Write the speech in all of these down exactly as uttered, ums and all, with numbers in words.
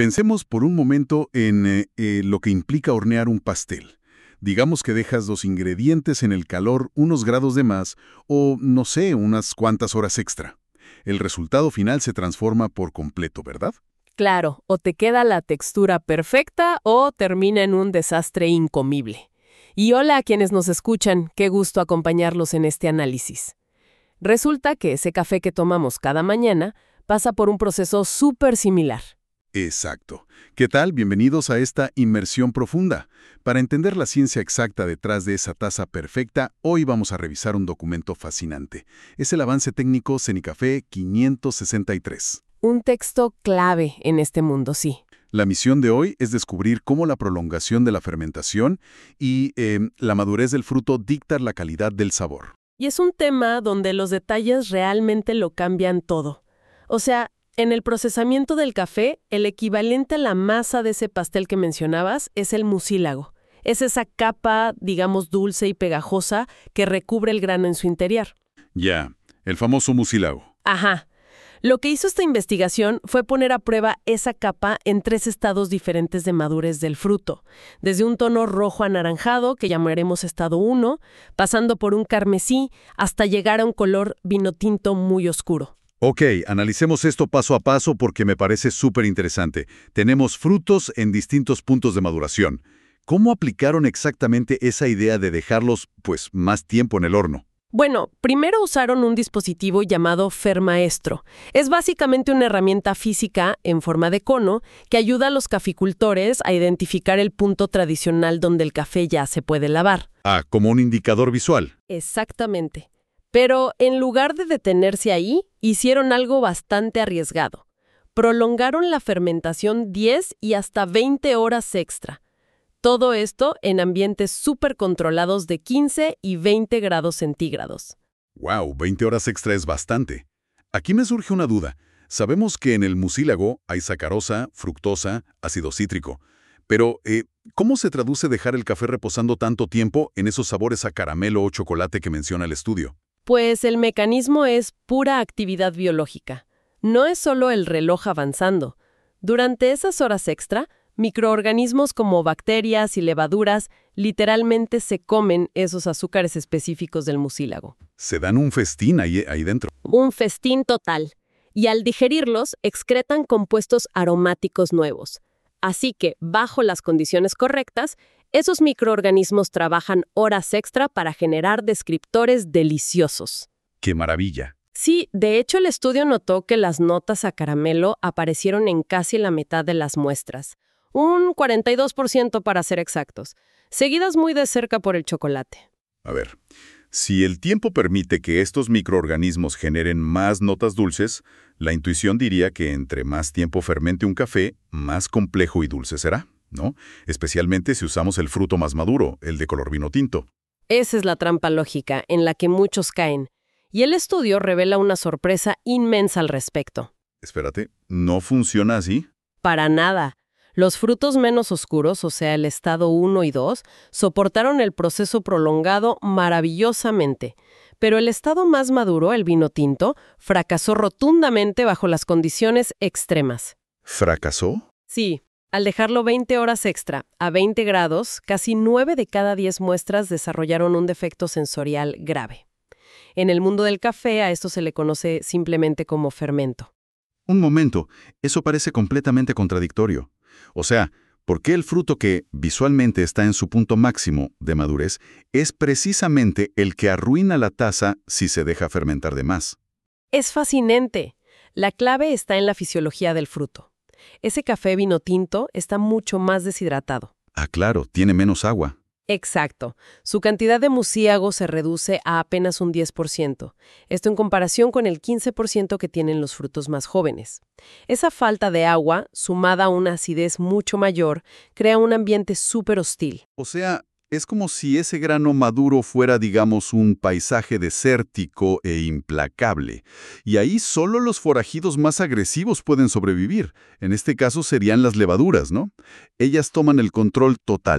Pensemos por un momento en eh, eh, lo que implica hornear un pastel. Digamos que dejas los ingredientes en el calor unos grados de más o, no sé, unas cuantas horas extra. El resultado final se transforma por completo, ¿verdad? Claro, o te queda la textura perfecta o termina en un desastre incomible. Y hola a quienes nos escuchan, qué gusto acompañarlos en este análisis. Resulta que ese café que tomamos cada mañana pasa por un proceso súper similar. Exacto. ¿Qué tal? Bienvenidos a esta inmersión profunda. Para entender la ciencia exacta detrás de esa taza perfecta, hoy vamos a revisar un documento fascinante. Es el avance técnico Cenicafé quinientos sesenta y tres. Un texto clave en este mundo, sí. La misión de hoy es descubrir cómo la prolongación de la fermentación y eh, la madurez del fruto dictan la calidad del sabor. Y es un tema donde los detalles realmente lo cambian todo. O sea, en el procesamiento del café, el equivalente a la masa de ese pastel que mencionabas es el mucílago. Es esa capa, digamos, dulce y pegajosa que recubre el grano en su interior. Ya, el famoso mucílago. Ajá. Lo que hizo esta investigación fue poner a prueba esa capa en tres estados diferentes de madurez del fruto, desde un tono rojo anaranjado, que llamaremos estado uno, pasando por un carmesí, hasta llegar a un color vinotinto muy oscuro. Ok, analicemos esto paso a paso porque me parece súper interesante. Tenemos frutos en distintos puntos de maduración. ¿Cómo aplicaron exactamente esa idea de dejarlos, pues, más tiempo en el horno? Bueno, primero usaron un dispositivo llamado Fermaestro. Es básicamente una herramienta física en forma de cono que ayuda a los caficultores a identificar el punto tradicional donde el café ya se puede lavar. Ah, como un indicador visual. Exactamente. Pero en lugar de detenerse ahí, hicieron algo bastante arriesgado. Prolongaron la fermentación diez y hasta veinte horas extra. Todo esto en ambientes súper controlados de quince y veinte grados centígrados. Wow, veinte horas extra es bastante. Aquí me surge una duda. Sabemos que en el mucílago hay sacarosa, fructosa, ácido cítrico. Pero, eh, ¿cómo se traduce dejar el café reposando tanto tiempo en esos sabores a caramelo o chocolate que menciona el estudio? Pues el mecanismo es pura actividad biológica. No es solo el reloj avanzando. Durante esas horas extra, microorganismos como bacterias y levaduras literalmente se comen esos azúcares específicos del mucílago. Se dan un festín ahí, ahí dentro. Un festín total. Y al digerirlos, excretan compuestos aromáticos nuevos. Así que, bajo las condiciones correctas, esos microorganismos trabajan horas extra para generar descriptores deliciosos. ¡Qué maravilla! Sí, de hecho el estudio notó que las notas a caramelo aparecieron en casi la mitad de las muestras. Un cuarenta y dos por ciento para ser exactos, seguidas muy de cerca por el chocolate. A ver, si el tiempo permite que estos microorganismos generen más notas dulces, la intuición diría que entre más tiempo fermente un café, más complejo y dulce será, ¿no? Especialmente si usamos el fruto más maduro, el de color vino tinto. Esa es la trampa lógica en la que muchos caen. Y el estudio revela una sorpresa inmensa al respecto. Espérate, ¿no funciona así? Para nada. Los frutos menos oscuros, o sea, el estado uno y dos, soportaron el proceso prolongado maravillosamente. Pero el estado más maduro, el vino tinto, fracasó rotundamente bajo las condiciones extremas. ¿Fracasó? Sí. Al dejarlo veinte horas extra, a veinte grados, casi nueve de cada diez muestras desarrollaron un defecto sensorial grave. En el mundo del café a esto se le conoce simplemente como fermento. Un momento, eso parece completamente contradictorio. O sea, ¿por qué el fruto que visualmente está en su punto máximo de madurez es precisamente el que arruina la taza si se deja fermentar de más? Es fascinante. La clave está en la fisiología del fruto. Ese café vino tinto está mucho más deshidratado. Ah, claro, tiene menos agua. Exacto. Su cantidad de mucílago se reduce a apenas un diez por ciento. Esto en comparación con el quince por ciento que tienen los frutos más jóvenes. Esa falta de agua, sumada a una acidez mucho mayor, crea un ambiente súper hostil. O sea, es como si ese grano maduro fuera, digamos, un paisaje desértico e implacable. Y ahí solo los forajidos más agresivos pueden sobrevivir. En este caso serían las levaduras, ¿no? Ellas toman el control total.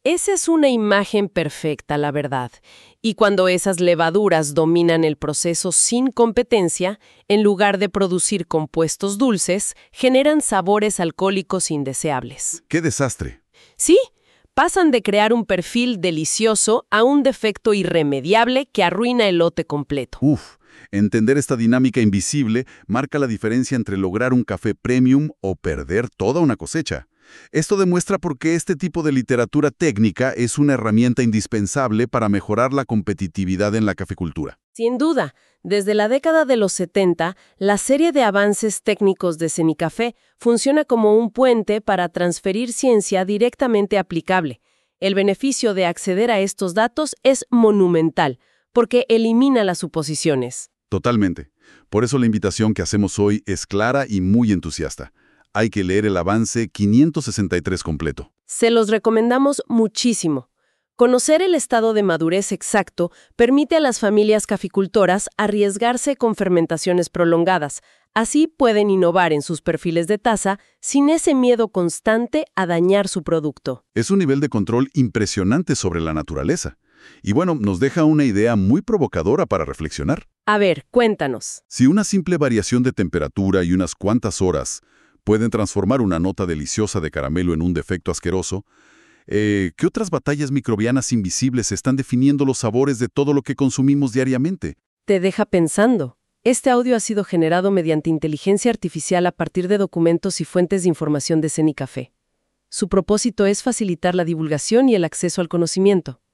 Esa es una imagen perfecta, la verdad. Y cuando esas levaduras dominan el proceso sin competencia, en lugar de producir compuestos dulces, generan sabores alcohólicos indeseables. ¡Qué desastre! Sí, pasan de crear un perfil delicioso a un defecto irremediable que arruina el lote completo. Uf, entender esta dinámica invisible marca la diferencia entre lograr un café premium o perder toda una cosecha. Esto demuestra por qué este tipo de literatura técnica es una herramienta indispensable para mejorar la competitividad en la caficultura. Sin duda, desde la década de los setenta, la serie de avances técnicos de Cenicafé funciona como un puente para transferir ciencia directamente aplicable. El beneficio de acceder a estos datos es monumental, porque elimina las suposiciones. Totalmente. Por eso la invitación que hacemos hoy es clara y muy entusiasta. Hay que leer el avance quinientos sesenta y tres completo. Se los recomendamos muchísimo. Conocer el estado de madurez exacto permite a las familias caficultoras arriesgarse con fermentaciones prolongadas. Así pueden innovar en sus perfiles de taza sin ese miedo constante a dañar su producto. Es un nivel de control impresionante sobre la naturaleza. Y bueno, nos deja una idea muy provocadora para reflexionar. A ver, cuéntanos. Si una simple variación de temperatura y unas cuantas horas pueden transformar una nota deliciosa de caramelo en un defecto asqueroso, eh, ¿qué otras batallas microbianas invisibles están definiendo los sabores de todo lo que consumimos diariamente? Te deja pensando. Este audio ha sido generado mediante inteligencia artificial a partir de documentos y fuentes de información de Cenicafé. Su propósito es facilitar la divulgación y el acceso al conocimiento.